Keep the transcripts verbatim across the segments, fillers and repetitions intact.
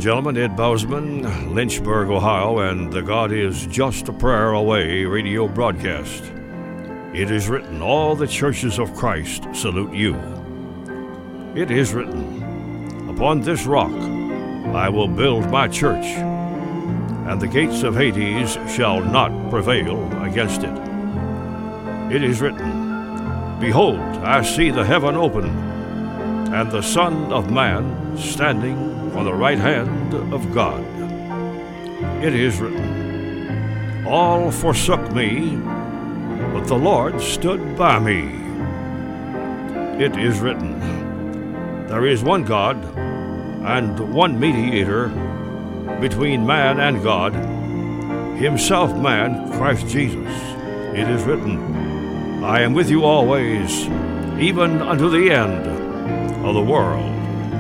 gentlemen, Ed Bousman, Lynchburg, Ohio, and the God is Just a Prayer Away radio broadcast. It is written, all the churches of Christ salute you. It is written, upon this rock I will build my church, and the gates of Hades shall not prevail against it. It is written, behold, I see the heaven open, and the Son of Man standing on the right hand of God. It is written, all forsook me, but the Lord stood by me. It is written, there is one God and one mediator between man and God, himself man, Christ Jesus. It is written, I am with you always, even unto the end of the world.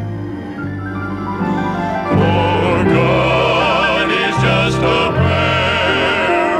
For God is just a prayer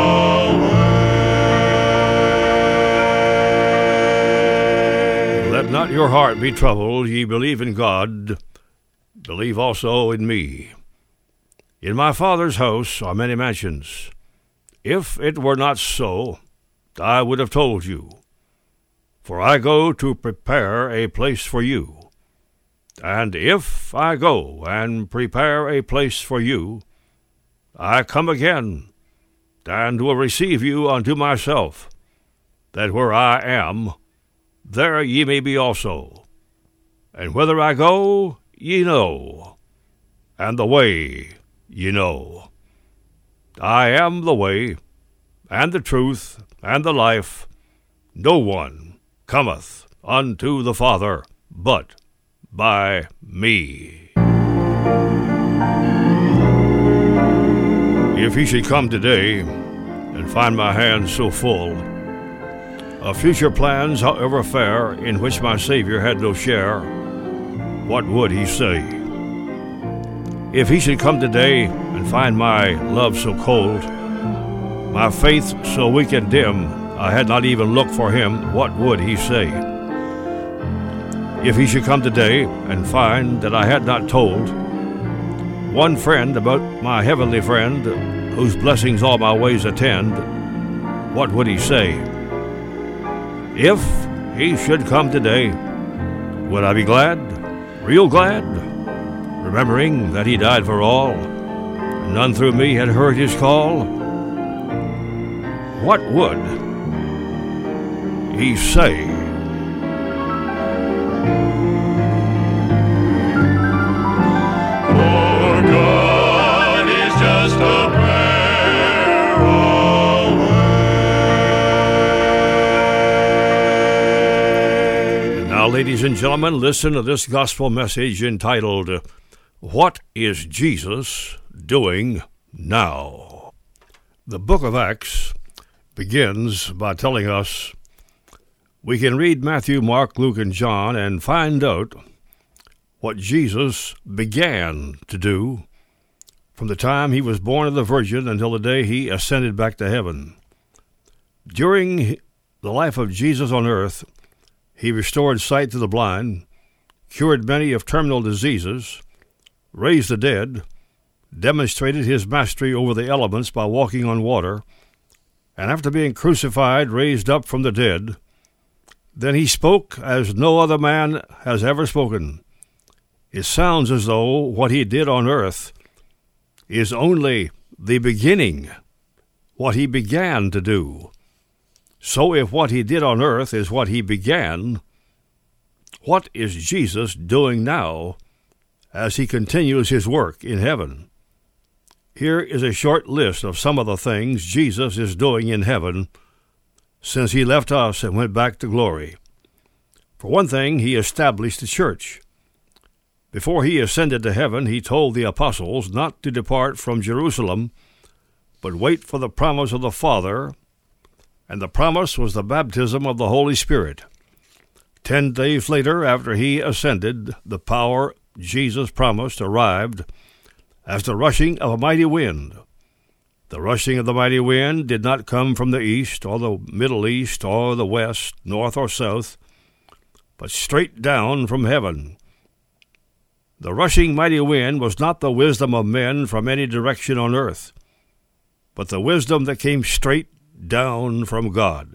away. Let not your heart be troubled. Ye believe in God, believe also in me. In my Father's house are many mansions. If it were not so, I would have told you. For I go to prepare a place for you. And if I go and prepare a place for you, I come again, and will receive you unto myself, that where I am, there ye may be also. And whither I go, ye know, and the way ye know. I am the way, and the truth, and the life. No one cometh unto the Father but by me. If he should come today and find my hands so full of future plans, however fair, in which my Savior had no share, what would he say? If he should come today and find my love so cold, my faith so weak and dim, I had not even looked for him, what would he say? If he should come today and find that I had not told one friend about my heavenly friend, whose blessings all my ways attend, what would he say? If he should come today, would I be glad, real glad, remembering that he died for all, and none through me had heard his call? What would he say? For God is just a prayer away. And now, ladies and gentlemen, listen to this gospel message entitled, What is Jesus Doing Now? The book of Acts begins by telling us we can read Matthew, Mark, Luke, and John and find out what Jesus began to do from the time he was born of the Virgin until the day he ascended back to heaven. During the life of Jesus on earth, he restored sight to the blind, cured many of terminal diseases, raised the dead, demonstrated his mastery over the elements by walking on water, and after being crucified, raised up from the dead. Then he spoke as no other man has ever spoken. It sounds as though what he did on earth is only the beginning, what he began to do. So if what he did on earth is what he began, what is Jesus doing now as he continues his work in heaven? Here is a short list of some of the things Jesus is doing in heaven since he left us and went back to glory. For one thing, he established the church. Before he ascended to heaven, he told the apostles not to depart from Jerusalem, but wait for the promise of the Father, and the promise was the baptism of the Holy Spirit. Ten days later, after he ascended, the power Jesus promised arrived as the rushing of a mighty wind. The rushing of the mighty wind did not come from the east or the Middle East or the west, north or south, but straight down from heaven. The rushing mighty wind was not the wisdom of men from any direction on earth, but the wisdom that came straight down from God.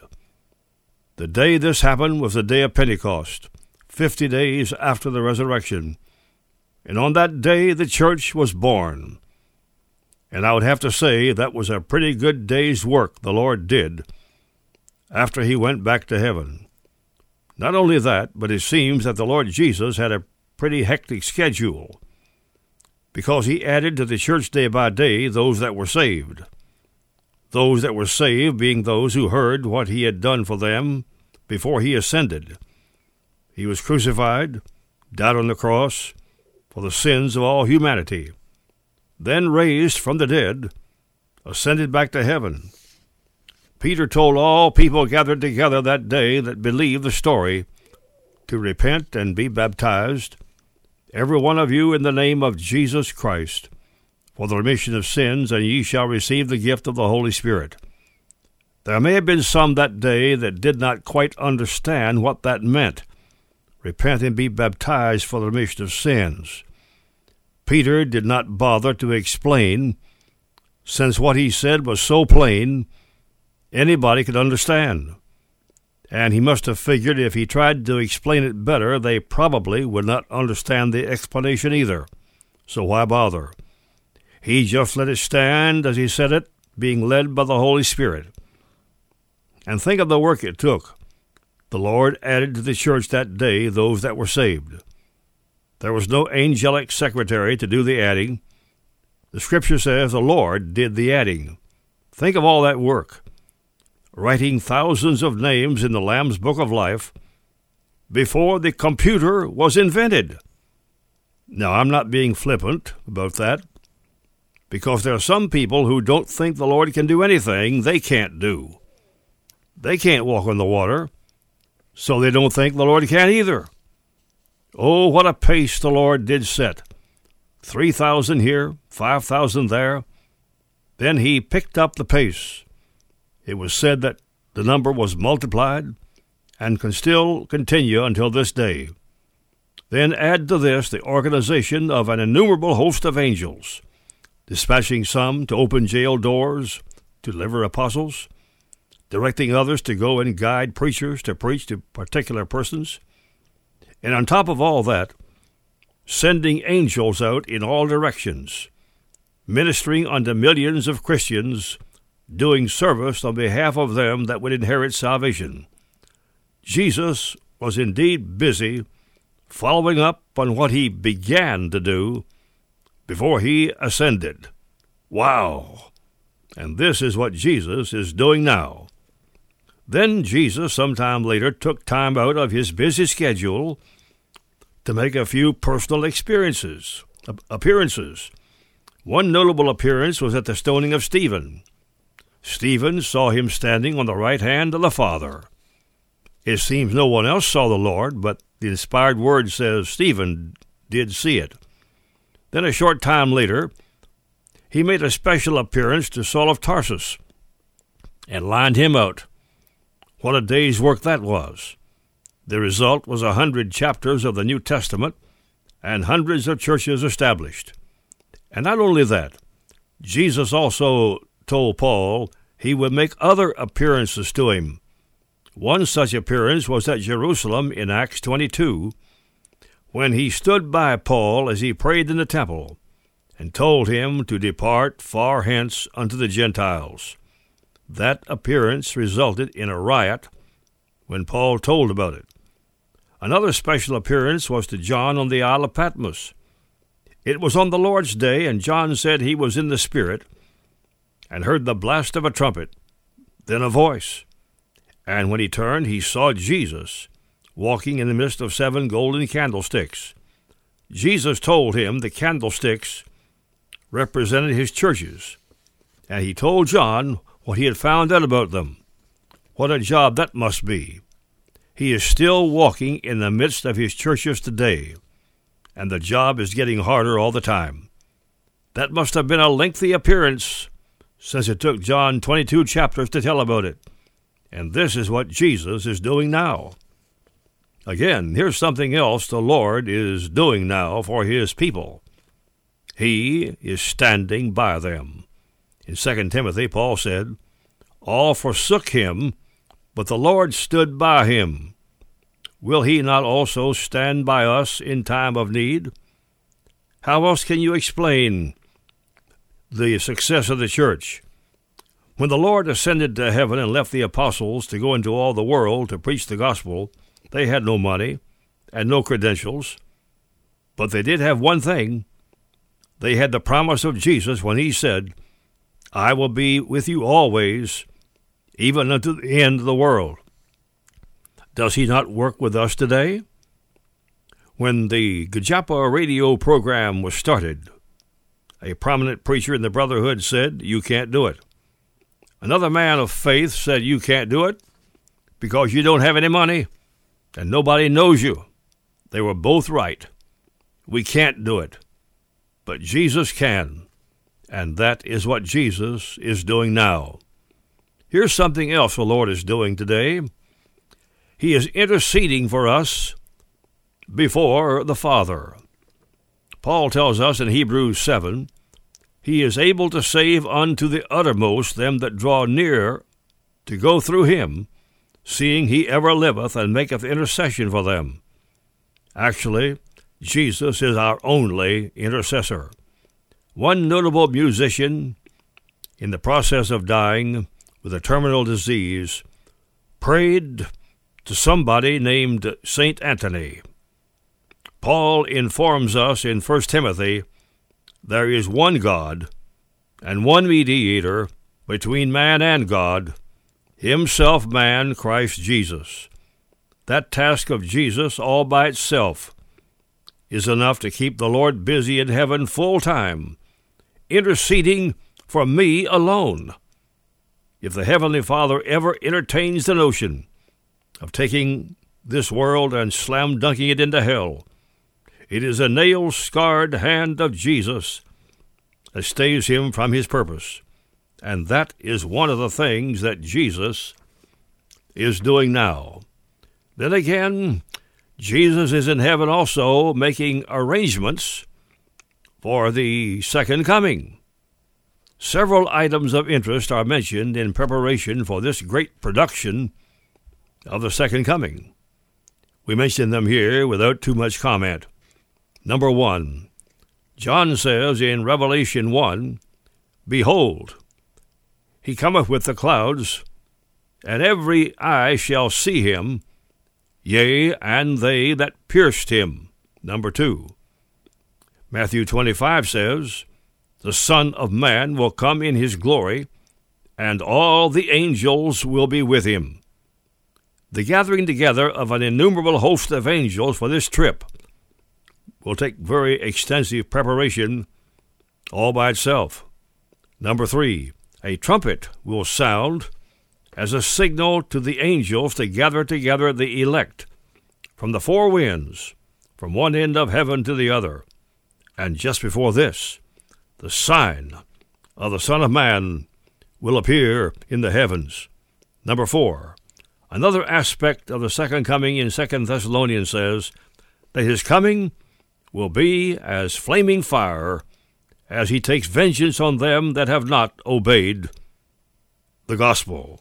The day this happened was the day of Pentecost, fifty days after the resurrection, and on that day the church was born. And I would have to say that was a pretty good day's work the Lord did after he went back to heaven. Not only that, but it seems that the Lord Jesus had a pretty hectic schedule, because he added to the church day by day those that were saved. Those that were saved being those who heard what he had done for them before he ascended. He was crucified, died on the cross for the sins of all humanity, then raised from the dead, ascended back to heaven. Peter told all people gathered together that day that believed the story to repent and be baptized, every one of you in the name of Jesus Christ, for the remission of sins, and ye shall receive the gift of the Holy Spirit. There may have been some that day that did not quite understand what that meant. Repent and be baptized for the remission of sins. Peter did not bother to explain, since what he said was so plain, anybody could understand. And he must have figured if he tried to explain it better, they probably would not understand the explanation either. So why bother? He just let it stand as he said it, being led by the Holy Spirit. And think of the work it took. The Lord added to the church that day those that were saved. There was no angelic secretary to do the adding. The Scripture says the Lord did the adding. Think of all that work. Writing thousands of names in the Lamb's Book of Life before the computer was invented. Now, I'm not being flippant about that, because there are some people who don't think the Lord can do anything they can't do. They can't walk on the water, so they don't think the Lord can either. Oh, what a pace the Lord did set. Three thousand here, five thousand there. Then he picked up the pace. It was said that the number was multiplied and can still continue until this day. Then add to this the organization of an innumerable host of angels, dispatching some to open jail doors, to deliver apostles, directing others to go and guide preachers to preach to particular persons, and on top of all that, sending angels out in all directions, ministering unto millions of Christians, doing service on behalf of them that would inherit salvation. Jesus was indeed busy following up on what he began to do before he ascended. Wow! And this is what Jesus is doing now. Then Jesus, sometime later, took time out of his busy schedule to make a few personal experiences, appearances. One notable appearance was at the stoning of Stephen. Stephen saw him standing on the right hand of the Father. It seems no one else saw the Lord, but the inspired word says Stephen did see it. Then a short time later, he made a special appearance to Saul of Tarsus and lined him out. What a day's work that was! The result was a hundred chapters of the New Testament and hundreds of churches established. And not only that, Jesus also told Paul he would make other appearances to him. One such appearance was at Jerusalem in Acts twenty-two, when he stood by Paul as he prayed in the temple, and told him to depart far hence unto the Gentiles. That appearance resulted in a riot when Paul told about it. Another special appearance was to John on the Isle of Patmos. It was on the Lord's day, and John said he was in the Spirit, and heard the blast of a trumpet, then a voice. And when he turned, he saw Jesus walking in the midst of seven golden candlesticks. Jesus told him the candlesticks represented his churches, and he told John what he had found out about them. What a job that must be. He is still walking in the midst of his churches today, and the job is getting harder all the time. That must have been a lengthy appearance, since it took John twenty-two chapters to tell about it. And this is what Jesus is doing now. Again, here's something else the Lord is doing now for his people. He is standing by them. In Second Timothy, Paul said, "All forsook him, but the Lord stood by him. Will he not also stand by us in time of need?" How else can you explain the success of the church? When the Lord ascended to heaven and left the apostles to go into all the world to preach the gospel, they had no money and no credentials, but they did have one thing. They had the promise of Jesus when he said, "I will be with you always, even unto the end of the world." Does he not work with us today? When the Gajapa radio program was started, a prominent preacher in the Brotherhood said, "You can't do it." Another man of faith said, "You can't do it because you don't have any money and nobody knows you." They were both right. We can't do it, but Jesus can, and that is what Jesus is doing now. Here's something else the Lord is doing today. He is interceding for us before the Father. Paul tells us in Hebrews seven, "He is able to save unto the uttermost them that draw near to go through him, seeing he ever liveth and maketh intercession for them." Actually, Jesus is our only intercessor. One notable musician, in the process of dying with a terminal disease, prayed to somebody named Saint Anthony. Paul informs us in First Timothy, there is one God and one mediator between man and God, himself man, Christ Jesus. That task of Jesus all by itself is enough to keep the Lord busy in heaven full time, interceding for me alone. If the Heavenly Father ever entertains the notion of taking this world and slam-dunking it into hell, it is a nail-scarred hand of Jesus that stays him from his purpose. And that is one of the things that Jesus is doing now. Then again, Jesus is in heaven also making arrangements for the second coming. Several items of interest are mentioned in preparation for this great production of the second coming. We mention them here without too much comment. Number one, John says in Revelation one, "Behold, he cometh with the clouds, and every eye shall see him, yea, and they that pierced him." Number two, Matthew twenty-five says, "The Son of Man will come in his glory, and all the angels will be with him." The gathering together of an innumerable host of angels for this trip will take very extensive preparation all by itself. Number three, a trumpet will sound as a signal to the angels to gather together the elect from the four winds, from one end of heaven to the other. And just before this, the sign of the Son of Man will appear in the heavens. Number four, another aspect of the second coming in Second Thessalonians says that his coming will be as flaming fire as he takes vengeance on them that have not obeyed the gospel.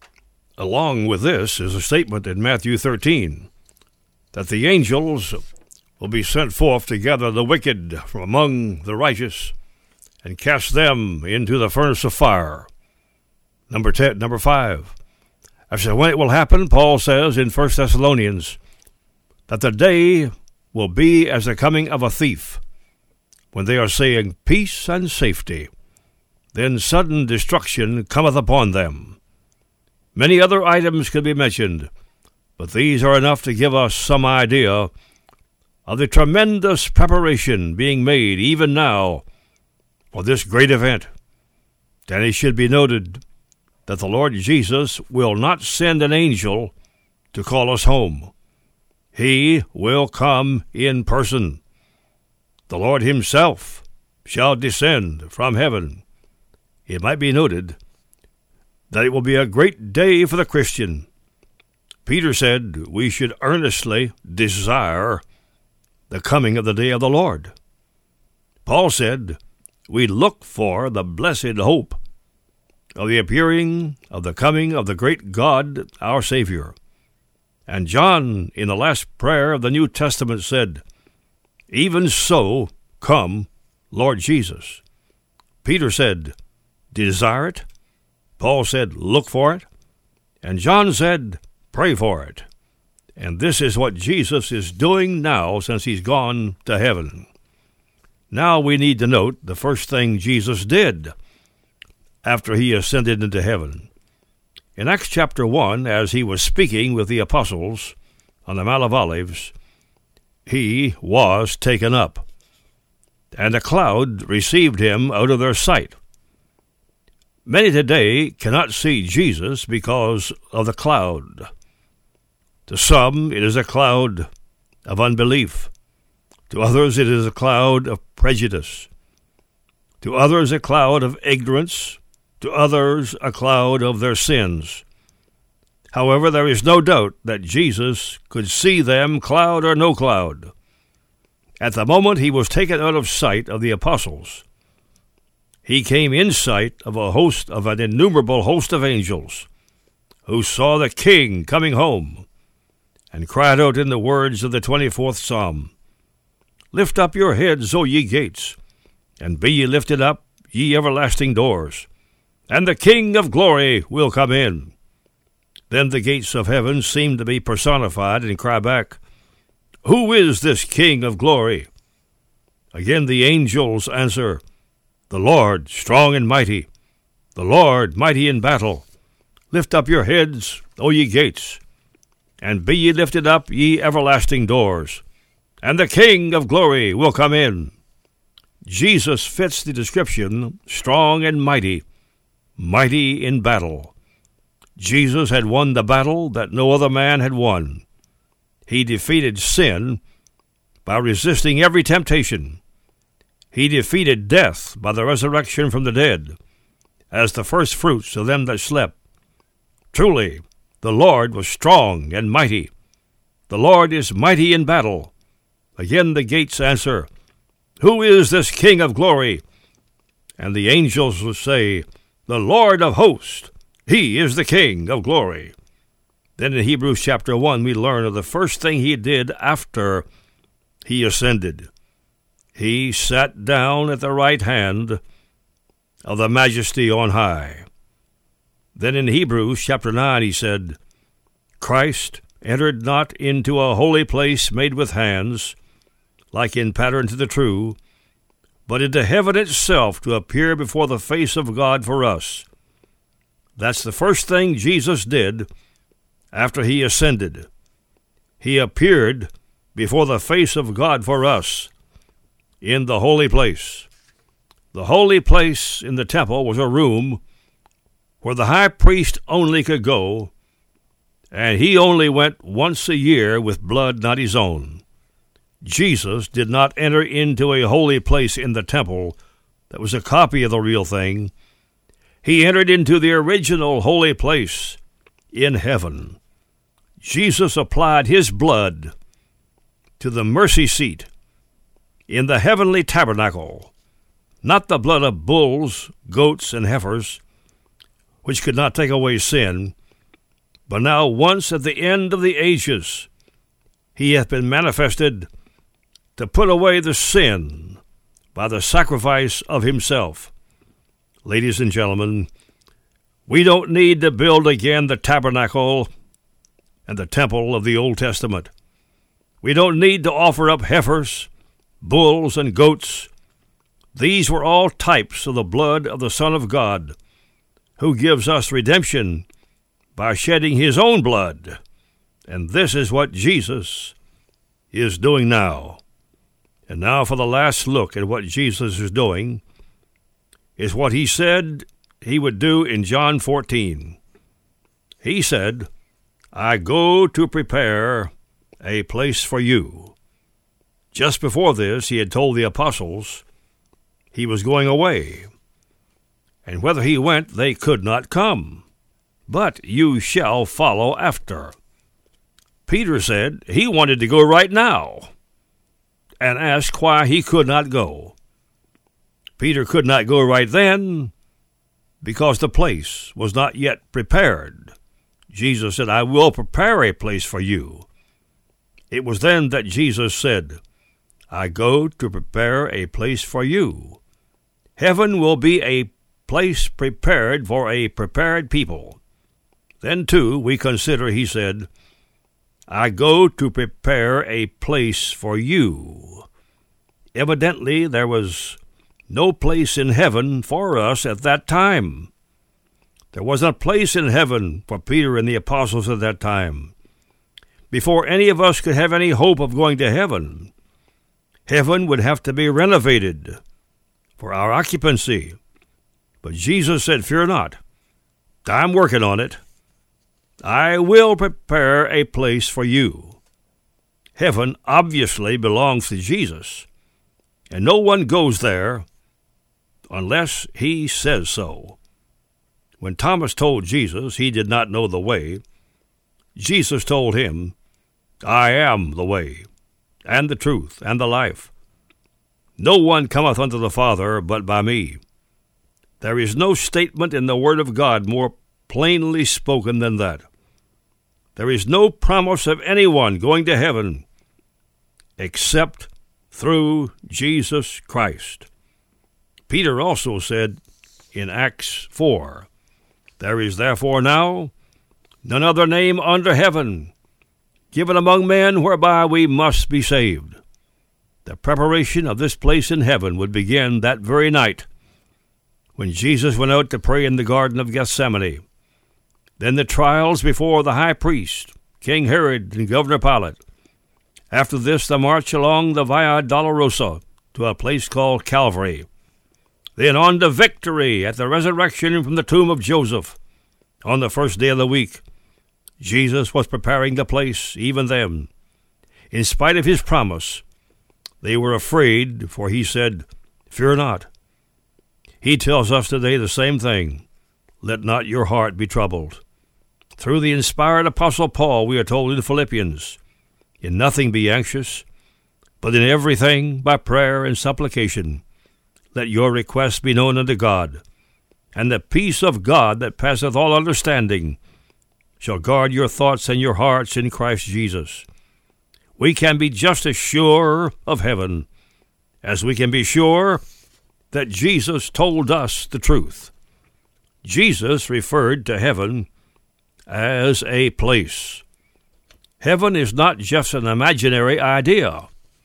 Along with this is a statement in Matthew thirteen that the angels will be sent forth to gather the wicked from among the righteous and cast them into the furnace of fire. Number ten, number five. As to when it will happen, Paul says in First Thessalonians that the day will be as the coming of a thief, when they are saying peace and safety. Then sudden destruction cometh upon them. Many other items could be mentioned, but these are enough to give us some idea of the tremendous preparation being made even now for this great event. And it should be noted that the Lord Jesus will not send an angel to call us home. He will come in person. The Lord himself shall descend from heaven. It might be noted that it will be a great day for the Christian. Peter said we should earnestly desire the coming of the day of the Lord. Paul said we look for the blessed hope of the appearing of the coming of the great God, our Savior. And John, in the last prayer of the New Testament, said, even so, come, Lord Jesus. Peter said, desire it. Paul said, look for it. And John said, pray for it. And this is what Jesus is doing now since he's gone to heaven. Now we need to note the first thing Jesus did after he ascended into heaven. In Acts chapter one, as he was speaking with the apostles on the Mount of Olives, he was taken up, and a cloud received him out of their sight. Many today cannot see Jesus because of the cloud. To some, it is a cloud of unbelief. To others, it is a cloud of prejudice. To others, a cloud of ignorance. To others, a cloud of their sins. However, there is no doubt that Jesus could see them, cloud or no cloud. At the moment he was taken out of sight of the apostles, he came in sight of a host of an innumerable host of angels, who saw the King coming home, and cried out in the words of the twenty-fourth Psalm, lift up your heads, O ye gates, and be ye lifted up, ye everlasting doors, and the King of glory will come in. Then the gates of heaven seem to be personified and cry back, who is this King of glory? Again the angels answer, the Lord strong and mighty, the Lord mighty in battle. Lift up your heads, O ye gates, and be ye lifted up, ye everlasting doors, and the King of glory will come in. Jesus fits the description, strong and mighty, mighty in battle. Jesus had won the battle that no other man had won. He defeated sin by resisting every temptation. He defeated death by the resurrection from the dead, as the first fruits of them that slept. Truly, the Lord was strong and mighty. The Lord is mighty in battle. Again the gates answer, who is this King of glory? And the angels will say, the Lord of hosts, he is the King of glory. Then in Hebrews chapter one, we learn of the first thing he did after he ascended. He sat down at the right hand of the Majesty on high. Then in Hebrews chapter nine, he said, Christ entered not into a holy place made with hands, like in pattern to the true, but into heaven itself to appear before the face of God for us. That's the first thing Jesus did after he ascended. He appeared before the face of God for us in the holy place. The holy place in the temple was a room where the high priest only could go, and he only went once a year with blood not his own. Jesus did not enter into a holy place in the temple that was a copy of the real thing. He entered into the original holy place in heaven. Jesus applied his blood to the mercy seat in the heavenly tabernacle, not the blood of bulls, goats, and heifers, which could not take away sin, but now once at the end of the ages, he hath been manifested to put away the sin by the sacrifice of himself. Ladies and gentlemen, we don't need to build again the tabernacle and the temple of the Old Testament. We don't need to offer up heifers, bulls, and goats. These were all types of the blood of the Son of God, who gives us redemption by shedding his own blood. And this is what Jesus is doing now. And now for the last look at what Jesus is doing is what he said he would do in John fourteen. He said, I go to prepare a place for you. Just before this, he had told the apostles he was going away, and whether he went, they could not come. But you shall follow after. Peter said he wanted to go right now and asked why he could not go. Peter could not go right then because the place was not yet prepared. Jesus said, I will prepare a place for you. It was then that Jesus said, I go to prepare a place for you. Heaven will be a place prepared for a prepared people. Then, too, we consider, he said, I go to prepare a place for you. Evidently, there was no place in heaven for us at that time. There wasn't a place in heaven for Peter and the apostles at that time. Before any of us could have any hope of going to heaven, heaven would have to be renovated for our occupancy. But Jesus said, fear not, I'm working on it. I will prepare a place for you. Heaven obviously belongs to Jesus, and no one goes there unless he says so. When Thomas told Jesus he did not know the way, Jesus told him, I am the way, and the truth, and the life. No one cometh unto the Father but by me. There is no statement in the Word of God more plainly spoken than that. There is no promise of anyone going to heaven except through Jesus Christ. Peter also said in Acts four, there is therefore now none other name under heaven given among men whereby we must be saved. The preparation of this place in heaven would begin that very night when Jesus went out to pray in the Garden of Gethsemane. Then the trials before the high priest, King Herod, and Governor Pilate. After this, the march along the Via Dolorosa to a place called Calvary. Then on to victory at the resurrection from the tomb of Joseph. On the first day of the week, Jesus was preparing the place even then. In spite of his promise, they were afraid, for he said, fear not. He tells us today the same thing. Let not your heart be troubled. Through the inspired Apostle Paul, we are told in Philippians, in nothing be anxious, but in everything by prayer and supplication, let your requests be known unto God, and the peace of God that passeth all understanding shall guard your thoughts and your hearts in Christ Jesus. We can be just as sure of heaven as we can be sure that Jesus told us the truth. Jesus referred to heaven as a place. Heaven is not just an imaginary idea.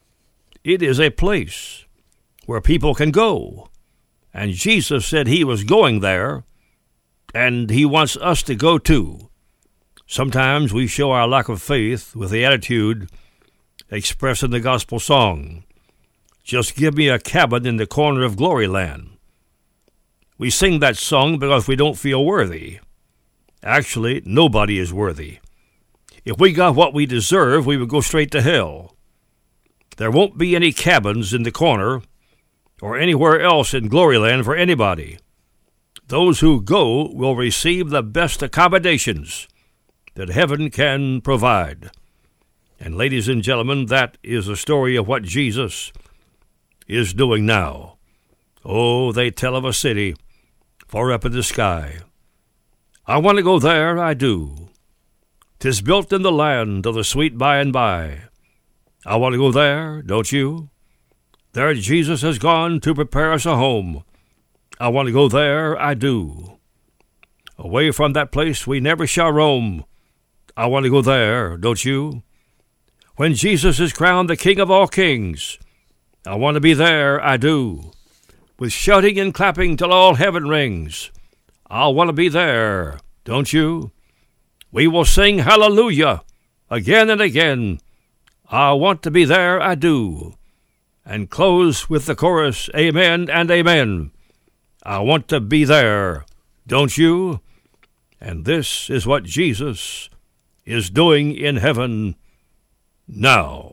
It is a place where people can go. And Jesus said he was going there, and he wants us to go too. Sometimes we show our lack of faith with the attitude expressed in the gospel song, just give me a cabin in the corner of glory land. We sing that song because we don't feel worthy. Actually, nobody is worthy. If we got what we deserve, we would go straight to hell. There won't be any cabins in the corner or anywhere else in glory land for anybody. Those who go will receive the best accommodations that heaven can provide. And ladies and gentlemen, that is the story of what Jesus is doing now. Oh, they tell of a city far up in the sky. I want to go there, I do. 'Tis built in the land of the sweet by and by. I want to go there, don't you? There Jesus has gone to prepare us a home. I want to go there, I do. Away from that place we never shall roam. I want to go there, don't you? When Jesus is crowned the King of all kings, I want to be there, I do. With shouting and clapping till all heaven rings, I'll want to be there, don't you? We will sing hallelujah again and again. I want to be there, I do. And close with the chorus, amen and amen. I want to be there, don't you? And this is what Jesus is doing in heaven now.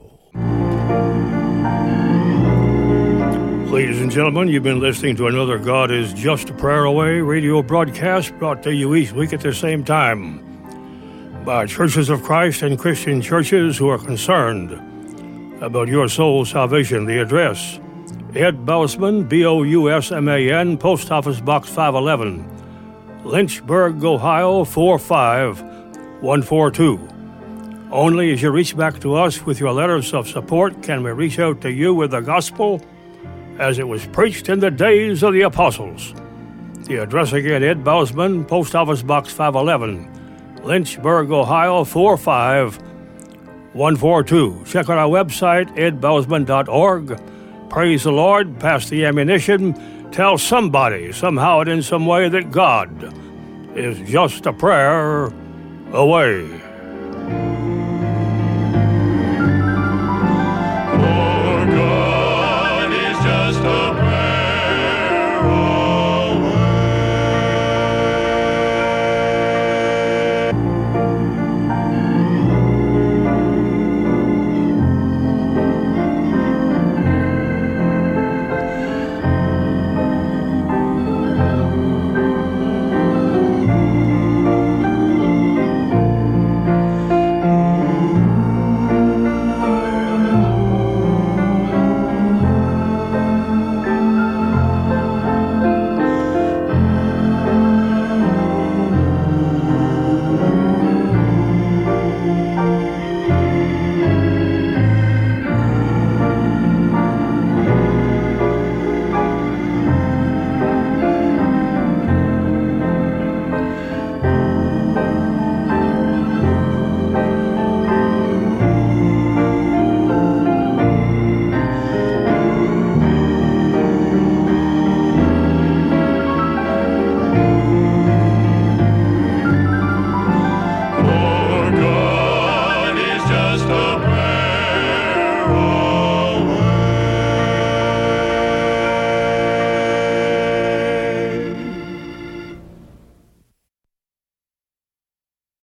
Ladies and gentlemen, you've been listening to another God is Just a Prayer Away radio broadcast brought to you each week at the same time. by Churches of Christ and Christian churches who are concerned about your soul's salvation. The address, Ed Bousman, B O U S M A N, Post Office Box five eleven, Lynchburg, Ohio four five one four two. Only as you reach back to us with your letters of support can we reach out to you with the gospel as it was preached in the days of the apostles. The address again, Ed Bousman, Post Office Box five eleven, Lynchburg, Ohio four five one four two. Check out our website, ed bousman dot org. Praise the Lord, pass the ammunition, tell somebody, somehow and in some way, that God is just a prayer away.